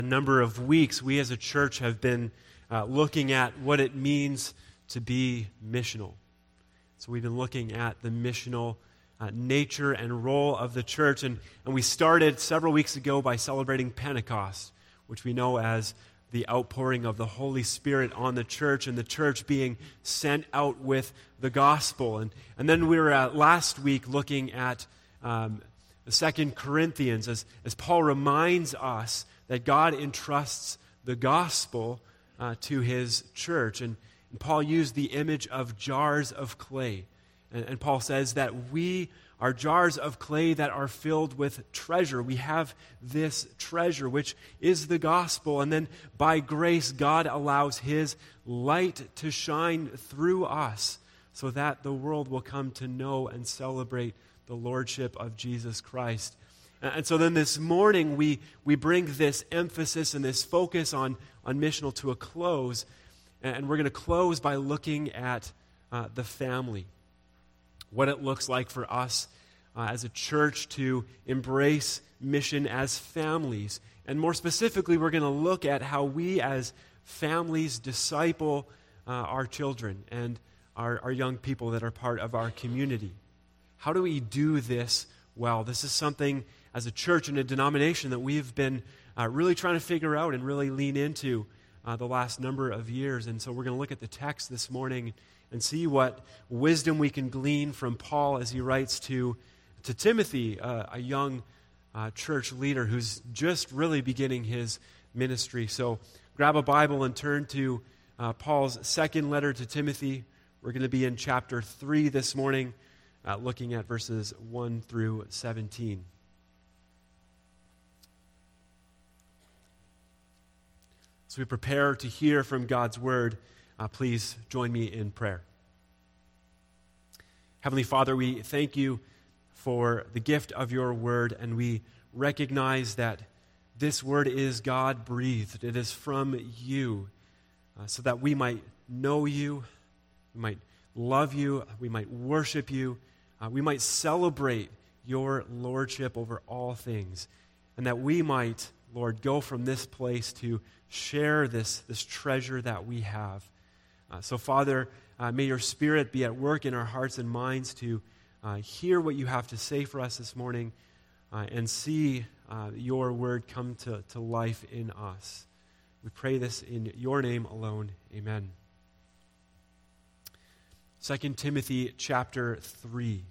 A number of weeks, we as a church have been looking at what it means to be missional. So we've been looking at the missional nature and role of the church. And we started several weeks ago by celebrating Pentecost, which we know as the outpouring of the Holy Spirit on the church and the church being sent out with the gospel. And then we were last week looking at the 2 Corinthians as Paul reminds us that God entrusts the gospel to his church. And Paul used the image of jars of clay. And Paul says that we are jars of clay that are filled with treasure. We have this treasure, which is the gospel. And then by grace, God allows his light to shine through us so that the world will come to know and celebrate the lordship of Jesus Christ. And so then this morning, we bring this emphasis and this focus on missional to a close. And we're going to close by looking at the family. What it looks like for us as a church to embrace mission as families. And more specifically, we're going to look at how we as families disciple our children and our young people that are part of our community. How do we do this well? This is something as a church and a denomination that we've been really trying to figure out and really lean into the last number of years. And so we're going to look at the text this morning and see what wisdom we can glean from Paul as he writes to Timothy, a young church leader who's just really beginning his ministry. So grab a Bible and turn to Paul's second letter to Timothy. We're going to be in chapter 3 this morning, looking at verses 1 through 17. As we prepare to hear from God's word, please join me in prayer. Heavenly Father, we thank you for the gift of your word, and we recognize that this word is God-breathed. It is from you, so that we might know you, we might love you, we might worship you, we might celebrate your lordship over all things, and that we might, Lord, go from this place to share this treasure that we have. So, Father, may your Spirit be at work in our hearts and minds to hear what you have to say for us this morning and see your word come to life in us. We pray this in your name alone. Amen. 2 Timothy chapter 3.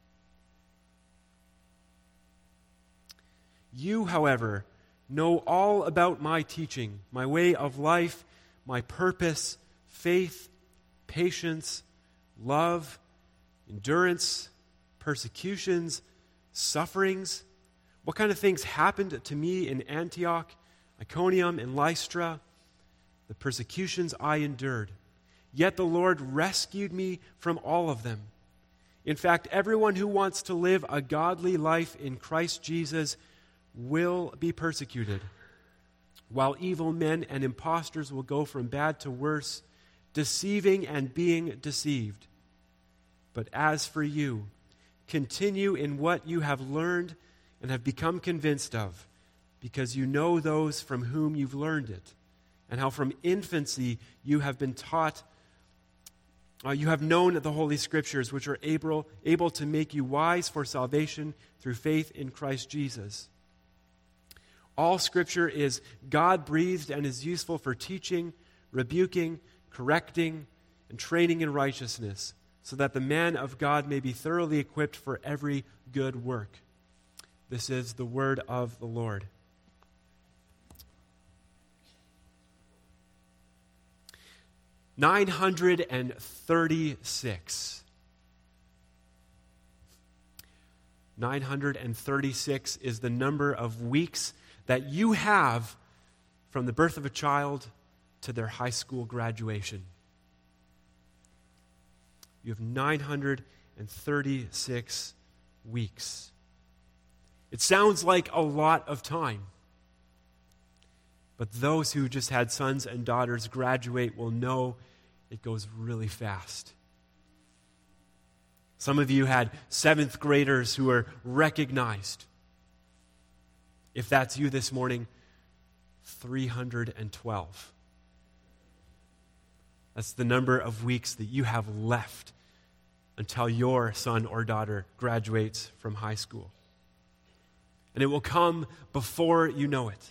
You, however, know all about my teaching, my way of life, my purpose, faith, patience, love, endurance, persecutions, sufferings. What kind of things happened to me in Antioch, Iconium, and Lystra? The persecutions I endured. Yet the Lord rescued me from all of them. In fact, everyone who wants to live a godly life in Christ Jesus will be persecuted, while evil men and impostors will go from bad to worse, deceiving and being deceived. But as for you, continue in what you have learned and have become convinced of, because you know those from whom you've learned it, and how from infancy you have been taught, you have known the Holy Scriptures, which are able to make you wise for salvation through faith in Christ Jesus. All Scripture is God-breathed and is useful for teaching, rebuking, correcting, and training in righteousness, so that the man of God may be thoroughly equipped for every good work. This is the word of the Lord. (936). 936 is the number of weeks that you have from the birth of a child to their high school graduation. You have 936 weeks. It sounds like a lot of time. But those who just had sons and daughters graduate will know it goes really fast. Some of you had 7th graders who were recognized. If that's you this morning, 312. That's the number of weeks that you have left until your son or daughter graduates from high school. And it will come before you know it.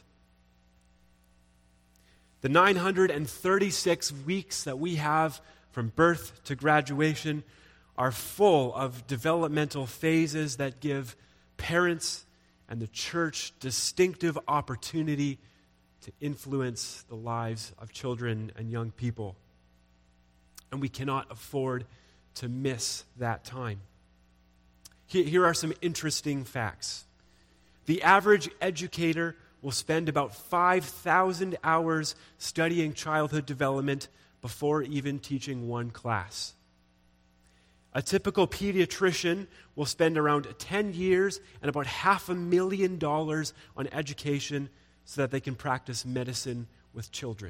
The 936 weeks that we have from birth to graduation are full of developmental phases that give parents and the church distinctive opportunity to influence the lives of children and young people. And we cannot afford to miss that time. Here are some interesting facts. The average educator will spend about 5,000 hours studying childhood development before even teaching one class. A typical pediatrician will spend around 10 years and about $500,000 on education so that they can practice medicine with children.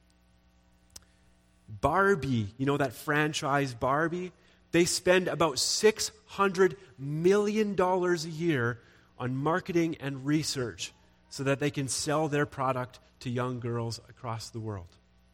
Barbie, you know that franchise Barbie? They spend about $600 million a year on marketing and research so that they can sell their product to young girls across the world.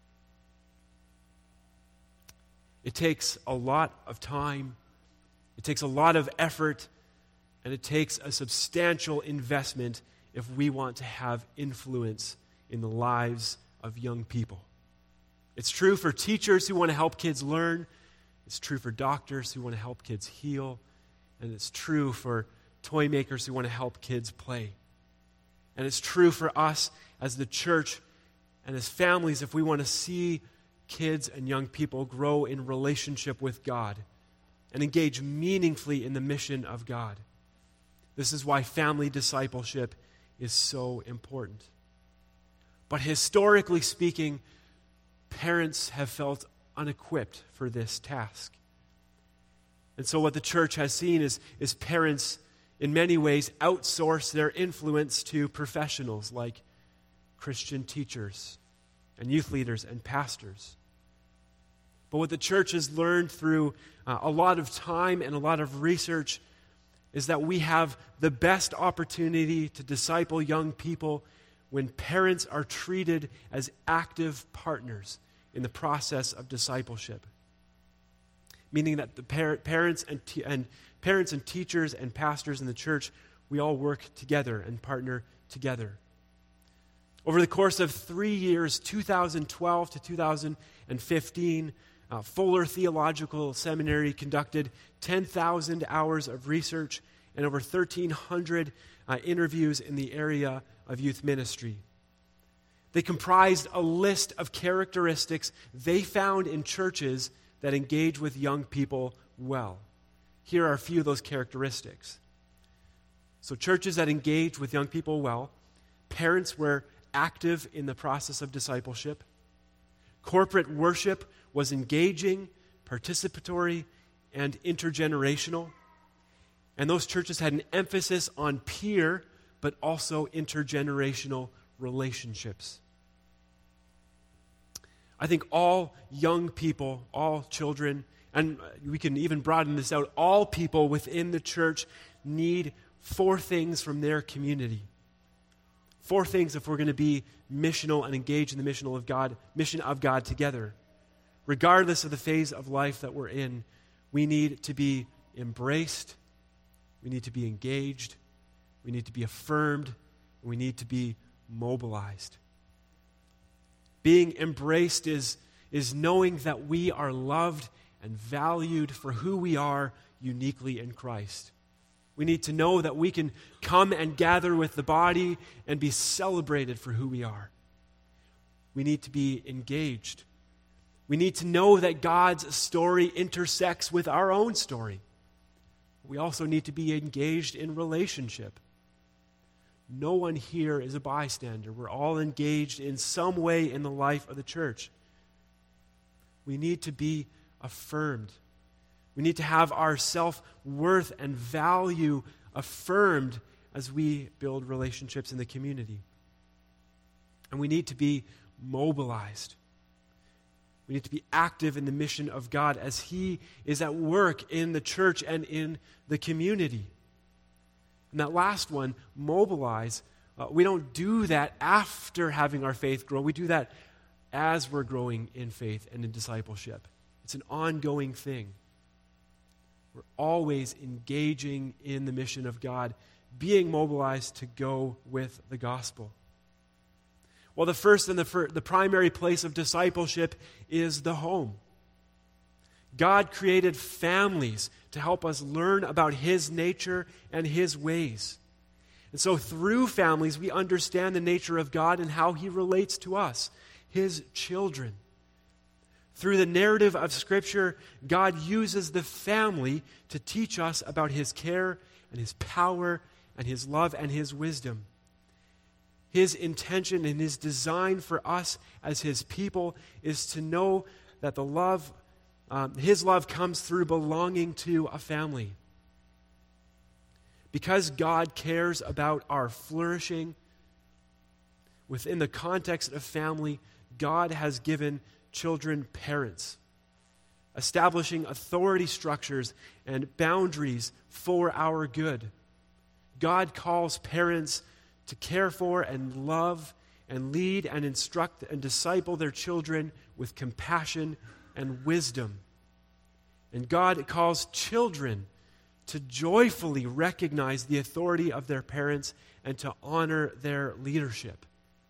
It takes a lot of time, it takes a lot of effort, and it takes a substantial investment if we want to have influence in the lives of young people. It's true for teachers who want to help kids learn. It's true for doctors who want to help kids heal. And it's true for toy makers who want to help kids play. And it's true for us as the church and as families if we want to see kids and young people grow in relationship with God and engage meaningfully in the mission of God. This is why family discipleship is so important. But historically speaking, parents have felt unequipped for this task. And so what the church has seen is parents, in many ways, outsource their influence to professionals like Christian teachers and youth leaders and pastors. But what the church has learned through a lot of time and a lot of research is that we have the best opportunity to disciple young people when parents are treated as active partners in the process of discipleship. Meaning that the parents and teachers and pastors in the church, we all work together and partner together. Over the course of 3 years, 2012 to 2015, Fuller Theological Seminary conducted 10,000 hours of research and over 1,300 interviews in the area of youth ministry. They comprised a list of characteristics they found in churches that engage with young people well. Here are a few of those characteristics. So churches that engage with young people well, parents were active in the process of discipleship, corporate worship was engaging, participatory, and intergenerational. And those churches had an emphasis on peer, but also intergenerational relationships. I think all young people, all children, and we can even broaden this out, all people within the church need 4 things from their community. 4 things if we're going to be missional and engage in the mission of God together. Regardless of the phase of life that we're in, we need to be embraced, we need to be engaged, we need to be affirmed, and we need to be mobilized. Being embraced is knowing that we are loved and valued for who we are uniquely in Christ. We need to know that we can come and gather with the body and be celebrated for who we are. We need to be engaged. We need to know that God's story intersects with our own story. We also need to be engaged in relationship. No one here is a bystander. We're all engaged in some way in the life of the church. We need to be affirmed. We need to have our self-worth and value affirmed as we build relationships in the community. And we need to be mobilized. We need to be active in the mission of God as He is at work in the church and in the community. And that last one, mobilize, We don't do that after having our faith grow. We do that as we're growing in faith and in discipleship. It's an ongoing thing. We're always engaging in the mission of God, being mobilized to go with the gospel. Well, the first and the primary place of discipleship is the home. God created families to help us learn about His nature and His ways. And so through families, we understand the nature of God and how He relates to us, His children. Through the narrative of Scripture, God uses the family to teach us about His care and His power and His love and His wisdom. His intention and His design for us as His people is to know that His love comes through belonging to a family. Because God cares about our flourishing, within the context of family, God has given children parents, establishing authority structures and boundaries for our good. God calls parents to care for and love and lead and instruct and disciple their children with compassion and wisdom. And God calls children to joyfully recognize the authority of their parents and to honor their leadership.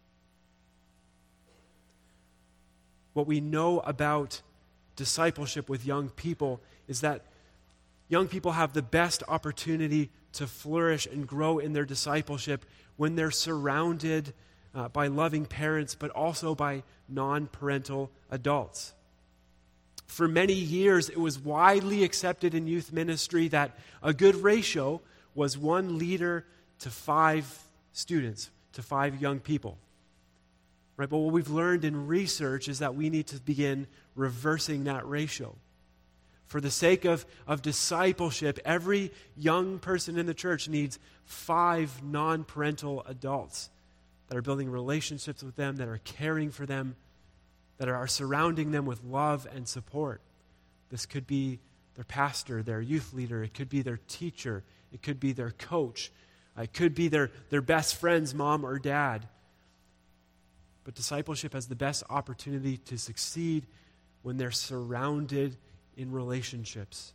What we know about discipleship with young people is that young people have the best opportunity to flourish and grow in their discipleship when they're surrounded by loving parents, but also by non-parental adults. For many years, it was widely accepted in youth ministry that a good ratio was 1 leader to 5 students, to 5 young people. Right? But what we've learned in research is that we need to begin reversing that ratio. For the sake of discipleship, every young person in the church needs 5 non-parental adults that are building relationships with them, that are caring for them, that are surrounding them with love and support. This could be their pastor, their youth leader. It could be their teacher. It could be their coach. It could be their best friend's mom or dad. But discipleship has the best opportunity to succeed when they're surrounded in relationships.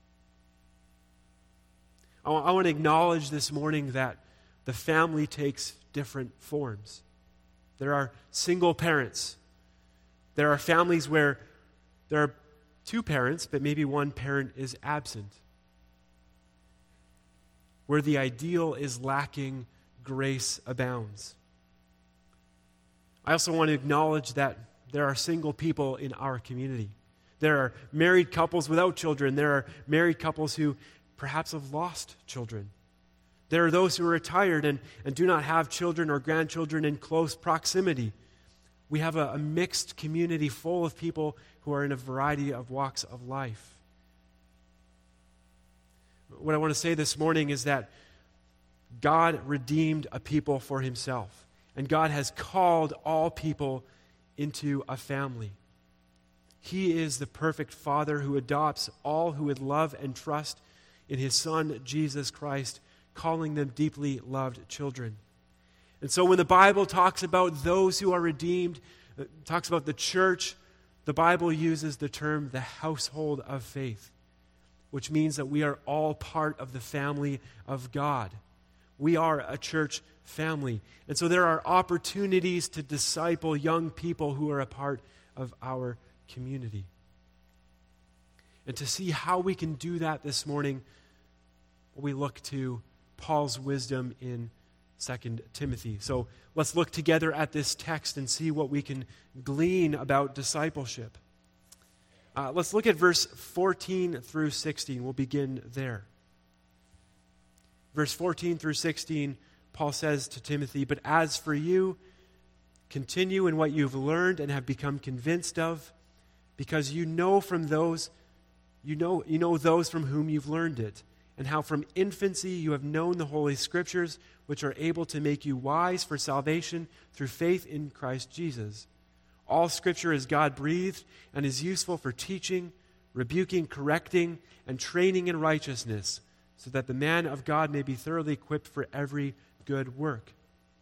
I want to acknowledge this morning that the family takes different forms. There are single parents. There are families where there are 2 parents, but maybe one parent is absent. Where the ideal is lacking, grace abounds. I also want to acknowledge that there are single people in our community. There are married couples without children. There are married couples who perhaps have lost children. There are those who are retired and do not have children or grandchildren in close proximity. We have a mixed community full of people who are in a variety of walks of life. What I want to say this morning is that God redeemed a people for Himself, and God has called all people into a family. He is the perfect Father who adopts all who would love and trust in His Son, Jesus Christ, calling them deeply loved children. And so when the Bible talks about those who are redeemed, talks about the church, the Bible uses the term the household of faith, which means that we are all part of the family of God. We are a church family. And so there are opportunities to disciple young people who are a part of our community. And to see how we can do that this morning, we look to Paul's wisdom in 2 Timothy. So let's look together at this text and see what we can glean about discipleship. Let's look at verse 14 through 16. We'll begin there. Verse 14 through 16, Paul says to Timothy, "But as for you, continue in what you've learned and have become convinced of, because you know those from whom you've learned it, and how from infancy you have known the Holy Scriptures, which are able to make you wise for salvation through faith in Christ Jesus. All Scripture is God-breathed and is useful for teaching, rebuking, correcting, and training in righteousness, so that the man of God may be thoroughly equipped for every good work.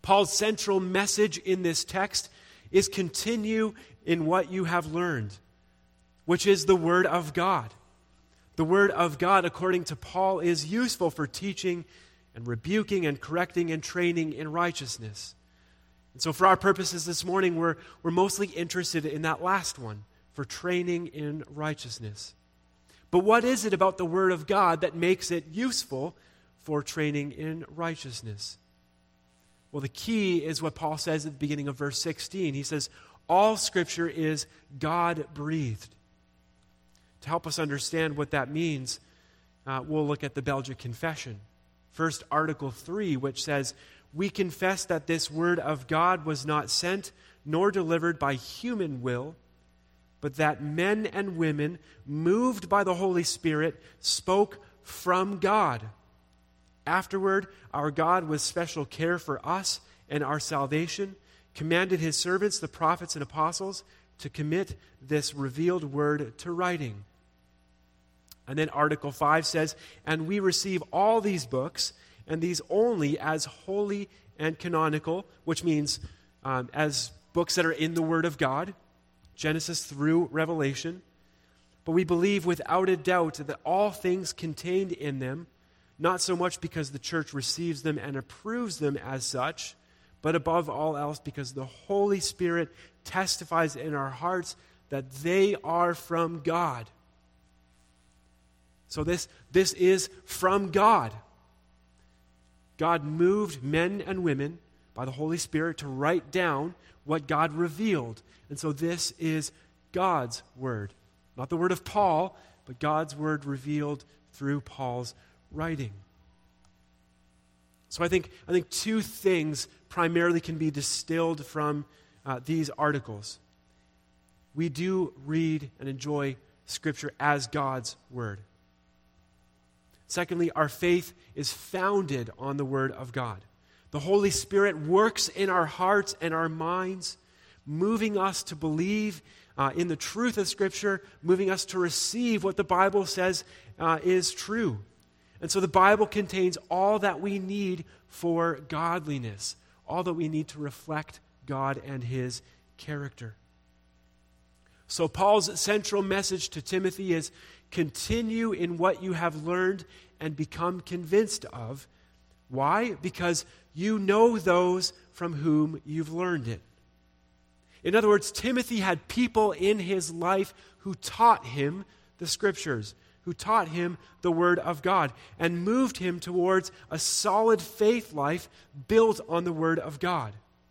Paul's central message in this text is continue in what you have learned, which is the Word of God. The Word of God, according to Paul, is useful for teaching and rebuking and correcting and training in righteousness. And so for our purposes this morning, we're mostly interested in that last one, for training in righteousness. But what is it about the Word of God that makes it useful for training in righteousness? Well, the key is what Paul says at the beginning of verse 16. He says, all Scripture is God-breathed. To help us understand what that means, we'll look at the Belgic Confession. First, Article 3, which says, we confess that this Word of God was not sent nor delivered by human will, but that men and women, moved by the Holy Spirit, spoke from God. Afterward, our God, with special care for us and our salvation, commanded his servants, the prophets and apostles, to commit this revealed word to writing. And then Article 5 says, and we receive all these books, and these only as holy and canonical, which means as books that are in the Word of God, Genesis through Revelation. But we believe without a doubt that all things contained in them, not so much because the church receives them and approves them as such, but above all else because the Holy Spirit testifies in our hearts that they are from God. So this is from God. God moved men and women by the Holy Spirit to write down what God revealed. And so this is God's word. Not the word of Paul, but God's word revealed through Paul's writing. So I think two things primarily can be distilled from these articles. We do read and enjoy Scripture as God's word. Secondly, our faith is founded on the Word of God. The Holy Spirit works in our hearts and our minds, moving us to believe in the truth of Scripture, moving us to receive what the Bible says is true. And so the Bible contains all that we need for godliness, all that we need to reflect God and His character. So Paul's central message to Timothy is, continue in what you have learned and become convinced of. Why? Because you know those from whom you've learned it. In other words, Timothy had people in his life who taught him the Scriptures, who taught him the Word of God, and moved him towards a solid faith life built on the Word of God.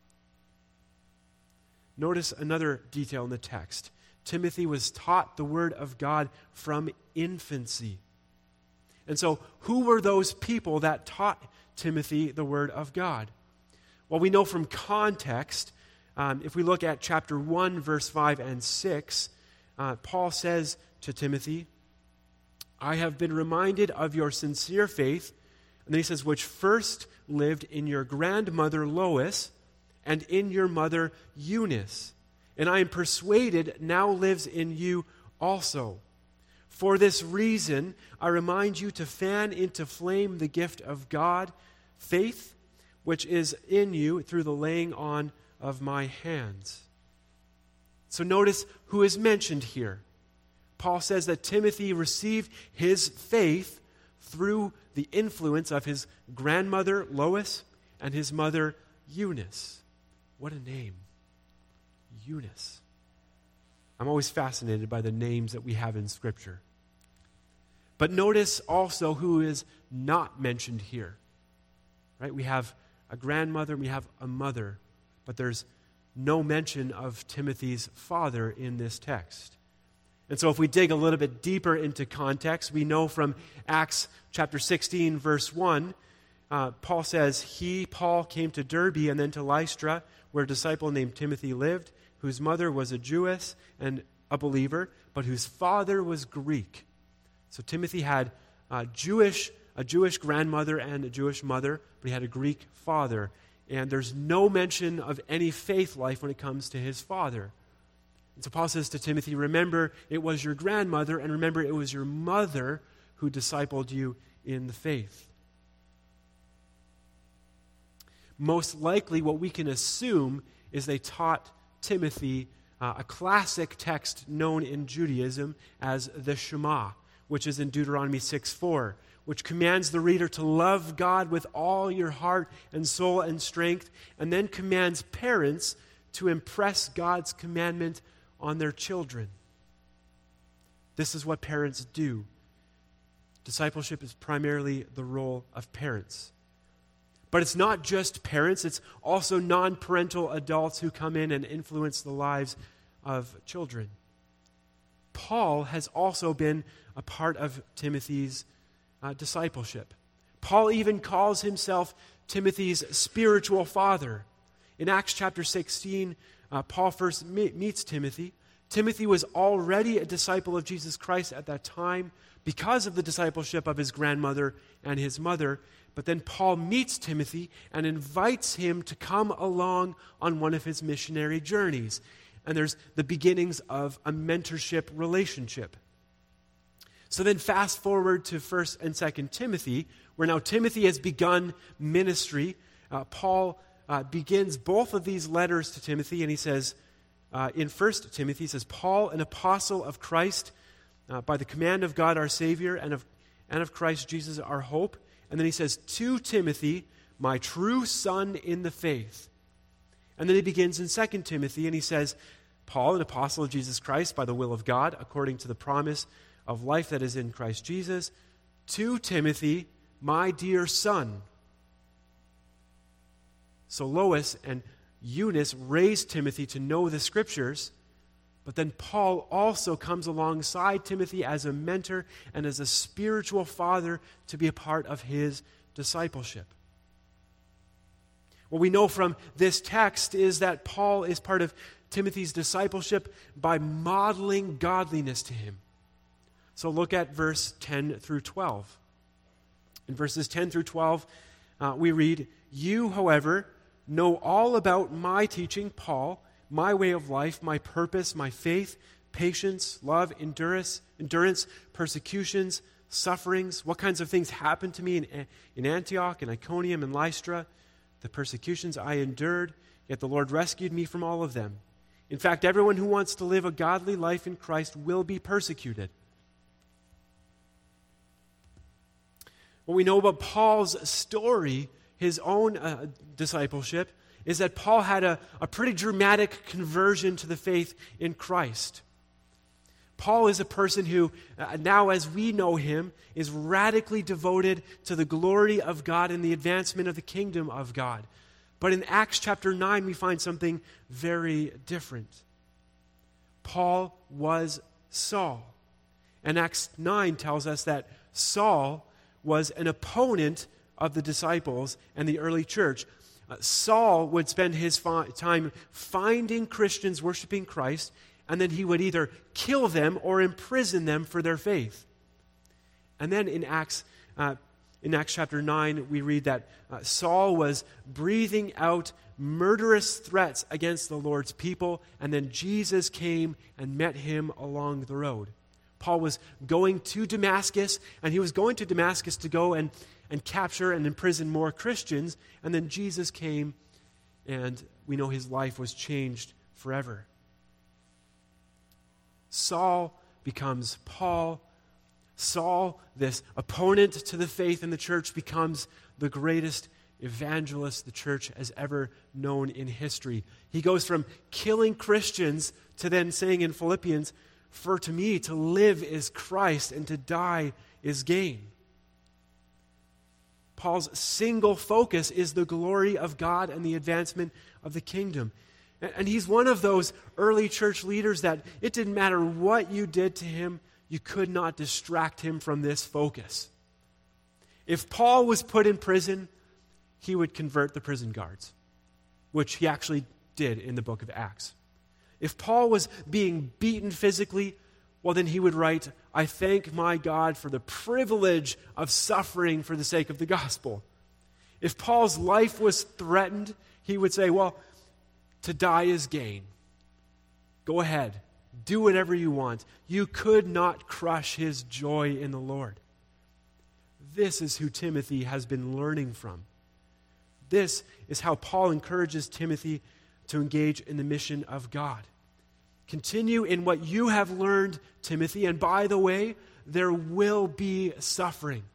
Notice another detail in the text. Timothy was taught the Word of God from infancy. And so, who were those people that taught Timothy the Word of God? Well, we know from context, if we look at chapter 1, verse 5 and 6, Paul says to Timothy, I have been reminded of your sincere faith, and then he says, which first lived in your grandmother Lois and in your mother Eunice, and I am persuaded now lives in you also. For this reason, I remind you to fan into flame the gift of God, faith, which is in you through the laying on of my hands. So notice who is mentioned here. Paul says that Timothy received his faith through the influence of his grandmother Lois and his mother Eunice. What a name. Eunice. I'm always fascinated by the names that we have in Scripture. But notice also who is not mentioned here. Right? We have a grandmother, we have a mother, but there's no mention of Timothy's father in this text. And so if we dig a little bit deeper into context, we know from Acts chapter 16, verse 1, Paul says, Paul, came to Derbe and then to Lystra, where a disciple named Timothy lived, whose mother was a Jewess and a believer, but whose father was Greek. So Timothy had a Jewish grandmother and a Jewish mother, but he had a Greek father. And there's no mention of any faith life when it comes to his father. And so Paul says to Timothy, remember it was your grandmother, and remember it was your mother who discipled you in the faith. Most likely, what we can assume is they taught Timothy a classic text known in Judaism as the Shema, which is in Deuteronomy 6:4, which commands the reader to love God with all your heart and soul and strength, and then commands parents to impress God's commandment on their children. This is what parents do. Discipleship is primarily the role of parents. But it's not just parents, it's also non-parental adults who come in and influence the lives of children. Paul has also been a part of Timothy's discipleship. Paul even calls himself Timothy's spiritual father. In Acts chapter 16, Paul first meets Timothy. Timothy was already a disciple of Jesus Christ at that time because of the discipleship of his grandmother and his mother. But then Paul meets Timothy and invites him to come along on one of his missionary journeys. And there's the beginnings of a mentorship relationship. So then fast forward to 1 and 2 Timothy, where now Timothy has begun ministry. Paul begins both of these letters to Timothy, and he says, in 1 Timothy, he says, Paul, an apostle of Christ, by the command of God our Savior, and of Christ Jesus our hope. And then he says, to Timothy, my true son in the faith. And then he begins in 2 Timothy, and he says, Paul, an apostle of Jesus Christ, by the will of God, according to the promise of life that is in Christ Jesus, to Timothy, my dear son. So Lois and Eunice raised Timothy to know the Scriptures, but then Paul also comes alongside Timothy as a mentor and as a spiritual father to be a part of his discipleship. What we know from this text is that Paul is part of Timothy's discipleship by modeling godliness to him. So look at verse 10 through 12. In verses 10 through 12, we read, you, however, know all about my teaching, Paul, my way of life, my purpose, my faith, patience, love, endurance, persecutions, sufferings, what kinds of things happened to me in Antioch and Iconium and Lystra, the persecutions I endured, yet the Lord rescued me from all of them. In fact, everyone who wants to live a godly life in Christ will be persecuted. What we know about Paul's story, his own discipleship, is that Paul had a pretty dramatic conversion to the faith in Christ. Paul is a person who, now as we know him, is radically devoted to the glory of God and the advancement of the kingdom of God. But in Acts chapter 9, we find something very different. Paul was Saul. And Acts 9 tells us that Saul was an opponent of the disciples and the early church. Saul would spend his time finding Christians worshiping Christ, and then he would either kill them or imprison them for their faith. And then in Acts chapter 9, we read that Saul was breathing out murderous threats against the Lord's people, and then Jesus came and met him along the road. Paul was going to Damascus, and he was going to Damascus to go and capture and imprison more Christians, and then Jesus came, and we know his life was changed forever. Saul becomes Paul. Saul, this opponent to the faith in the church, becomes the greatest evangelist the church has ever known in history. He goes from killing Christians to then saying in Philippians, for to me to live is Christ and to die is gain. Paul's single focus is the glory of God and the advancement of the kingdom. And he's one of those early church leaders that it didn't matter what you did to him, you could not distract him from this focus. If Paul was put in prison, he would convert the prison guards, which he actually did in the book of Acts. If Paul was being beaten physically, well, then he would write, I thank my God for the privilege of suffering for the sake of the gospel. If Paul's life was threatened, he would say, well, to die is gain. Go ahead. Do whatever you want. You could not crush his joy in the Lord. This is who Timothy has been learning from. This is how Paul encourages Timothy to engage in the mission of God. Continue in what you have learned, Timothy, and by the way, there will be suffering.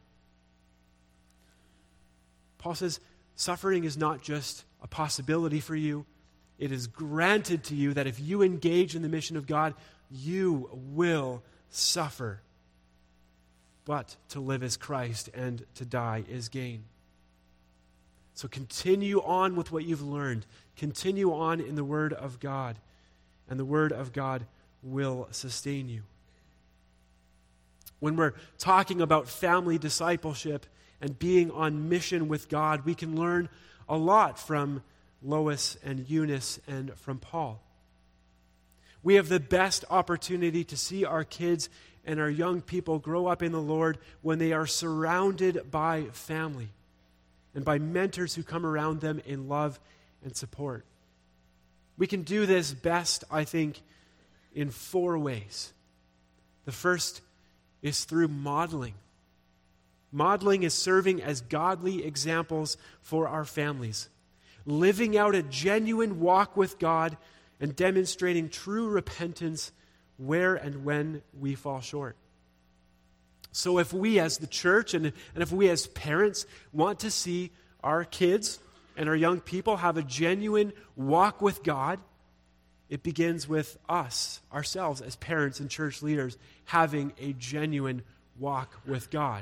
Paul says suffering is not just a possibility for you. It is granted to you that if you engage in the mission of God, you will suffer. But to live is Christ, and to die is gain. So continue on with what you've learned. Continue on in the Word of God, and the Word of God will sustain you. When we're talking about family discipleship and being on mission with God, we can learn a lot from Lois and Eunice and from Paul. We have the best opportunity to see our kids and our young people grow up in the Lord when they are surrounded by family and by mentors who come around them in love and support. We can do this best, I think, in 4 ways. The first is through modeling. Modeling is serving as godly examples for our families, living out a genuine walk with God and demonstrating true repentance where and when we fall short. So if we as the church and if we as parents want to see our kids and our young people have a genuine walk with God, it begins with us, ourselves as parents and church leaders, having a genuine walk with God.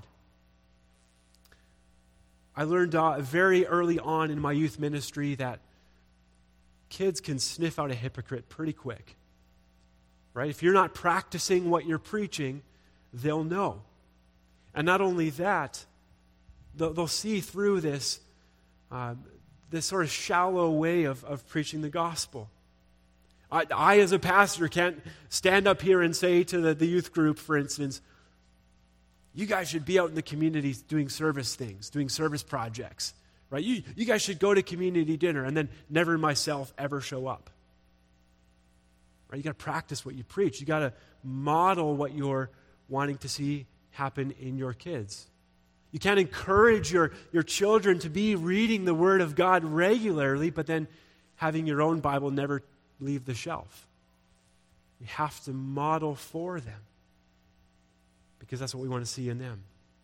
I learned very early on in my youth ministry that kids can sniff out a hypocrite pretty quick. Right? If you're not practicing what you're preaching, they'll know. And not only that, they'll see through this sort of shallow way of preaching the gospel. I, as a pastor, can't stand up here and say to the youth group, for instance, you guys should be out in the community doing service things, doing service projects. Right? You guys should go to community dinner, and then never myself ever show up. Right? You got to practice what you preach. You got to model what you're wanting to see happen in your kids. You can't encourage your children to be reading the Word of God regularly, but then having your own Bible never leave the shelf. You have to model for them, because that's what we want to see in them.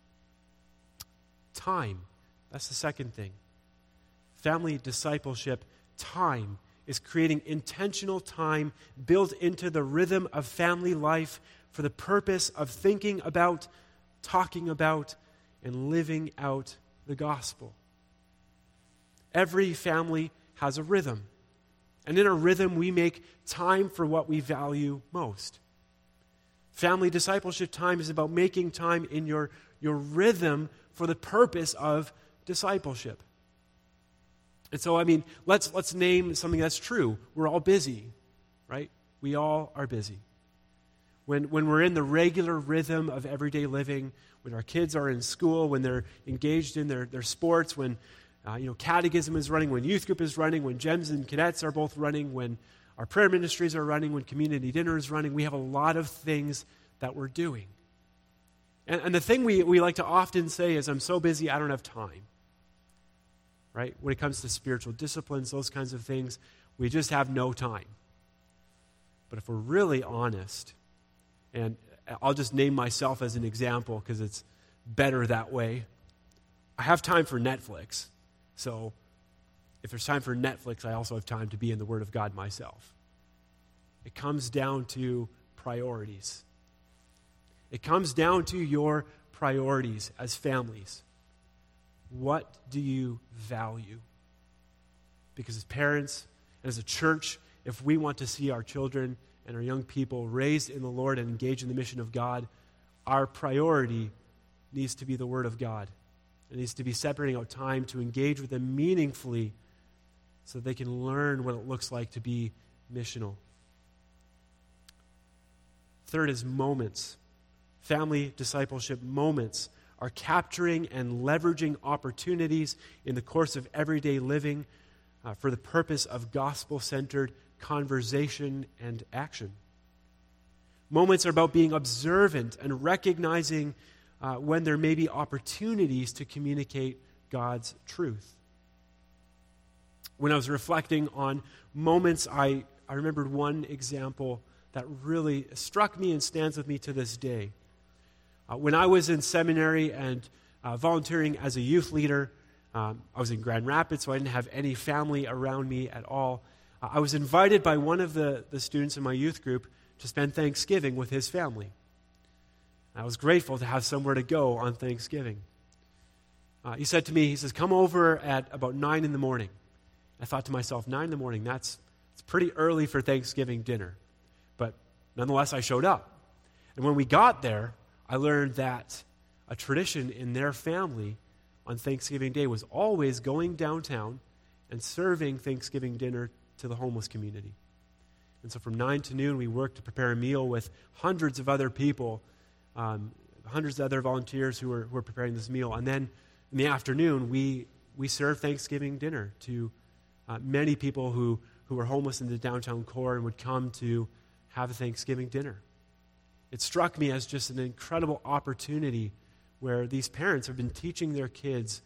Time. That's the second thing. Family discipleship, time, is creating intentional time built into the rhythm of family life for the purpose of thinking about, talking about, and living out the gospel. Every family has a rhythm. And in a rhythm, we make time for what we value most. Family discipleship time is about making time in your rhythm for the purpose of discipleship. And so, let's name something that's true. We're all busy, right? We all are busy. When we're in the regular rhythm of everyday living, when our kids are in school, when they're engaged in their sports, when catechism is running, when youth group is running, when GEMS and cadets are both running, when our prayer ministries are running, when community dinner is running, we have a lot of things that we're doing. And the thing we like to often say is, I'm so busy, I don't have time. Right? When it comes to spiritual disciplines, those kinds of things, we just have no time. But if we're really honest, and I'll just name myself as an example because it's better that way, I have time for Netflix. So if there's time for Netflix, I also have time to be in the Word of God myself. It comes down to priorities. It comes down to your priorities as families. What do you value? Because as parents and as a church, if we want to see our children and our young people raised in the Lord and engaged in the mission of God, our priority needs to be the Word of God. It needs to be separating out time to engage with them meaningfully so they can learn what it looks like to be missional. Third is moments. Family discipleship moments are capturing and leveraging opportunities in the course of everyday living for the purpose of gospel-centered conversation and action. Moments are about being observant and recognizing when there may be opportunities to communicate God's truth. When I was reflecting on moments, I remembered one example that really struck me and stands with me to this day. When I was in seminary and volunteering as a youth leader, I was in Grand Rapids, so I didn't have any family around me at all. I was invited by one of the students in my youth group to spend Thanksgiving with his family. I was grateful to have somewhere to go on Thanksgiving. He said to me, he says, come over at about 9 in the morning. I thought to myself, 9 in the morning, it's pretty early for Thanksgiving dinner. But nonetheless, I showed up. And when we got there, I learned that a tradition in their family on Thanksgiving Day was always going downtown and serving Thanksgiving dinner to the homeless community. And so from 9 to noon, we worked to prepare a meal with hundreds of other people, hundreds of other volunteers who were preparing this meal. And then in the afternoon, we served Thanksgiving dinner to many people who were homeless in the downtown core and would come to have a Thanksgiving dinner. It struck me as just an incredible opportunity where these parents have been teaching their kids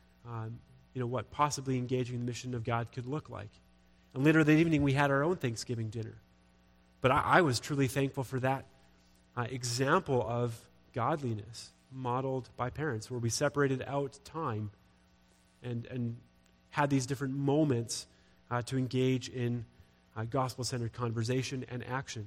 what possibly engaging in the mission of God could look like. And later that evening, we had our own Thanksgiving dinner. But I was truly thankful for that example of godliness modeled by parents, where we separated out time and had these different moments to engage in gospel-centered conversation and action.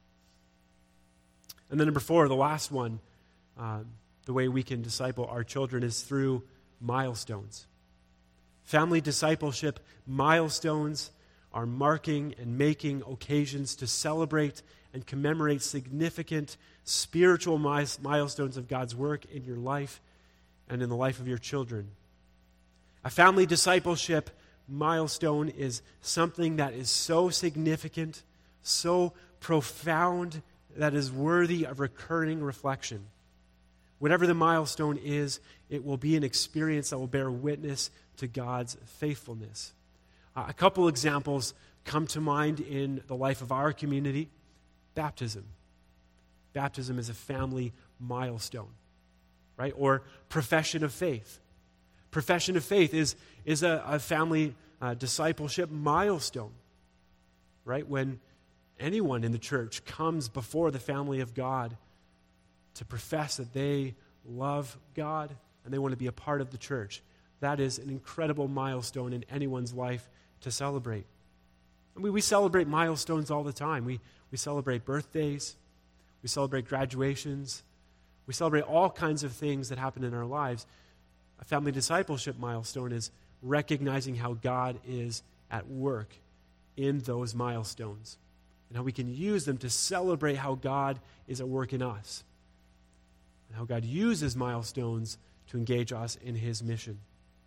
And then number 4, the last one, the way we can disciple our children is through milestones. Family discipleship milestones are marking and making occasions to celebrate and commemorate significant spiritual milestones of God's work in your life and in the life of your children. A family discipleship milestone is something that is so significant, so profound, that is worthy of recurring reflection. Whatever the milestone is, it will be an experience that will bear witness to God's faithfulness. A couple examples come to mind in the life of our community. Baptism. Baptism is a family milestone, right? Or profession of faith. Profession of faith is a family discipleship milestone, right? When anyone in the church comes before the family of God to profess that they love God and they want to be a part of the church, that is an incredible milestone in anyone's life to celebrate. I mean, we celebrate milestones all the time. We celebrate birthdays. We celebrate graduations. We celebrate all kinds of things that happen in our lives. A family discipleship milestone is recognizing how God is at work in those milestones and how we can use them to celebrate how God is at work in us and how God uses milestones to engage us in his mission.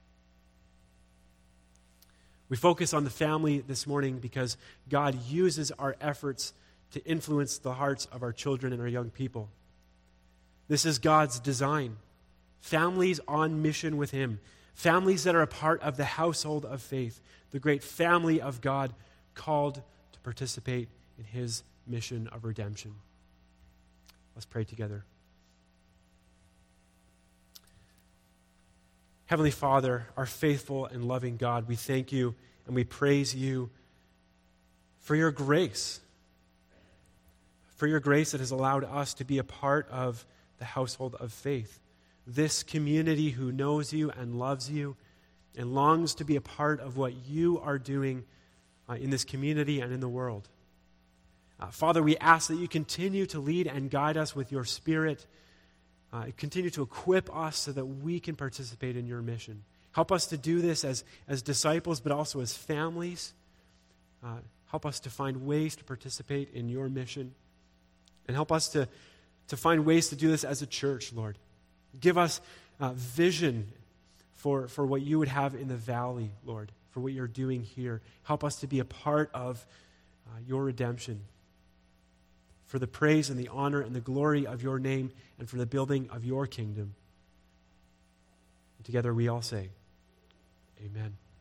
We focus on the family this morning because God uses our efforts to influence the hearts of our children and our young people. This is God's design. Families on mission with him. Families that are a part of the household of faith. The great family of God called to participate in his mission of redemption. Let's pray together. Heavenly Father, our faithful and loving God, we thank you and we praise you for your grace. For your grace that has allowed us to be a part of the household of faith. This community who knows you and loves you and longs to be a part of what you are doing in this community and in the world. Father, we ask that you continue to lead and guide us with your Spirit. Continue to equip us so that we can participate in your mission. Help us to do this as disciples, but also as families. Help us to find ways to participate in your mission. And help us to find ways to do this as a church, Lord. Give us vision for what you would have in the valley, Lord, for what you're doing here. Help us to be a part of your redemption, for the praise and the honor and the glory of your name and for the building of your kingdom. And together we all say, amen.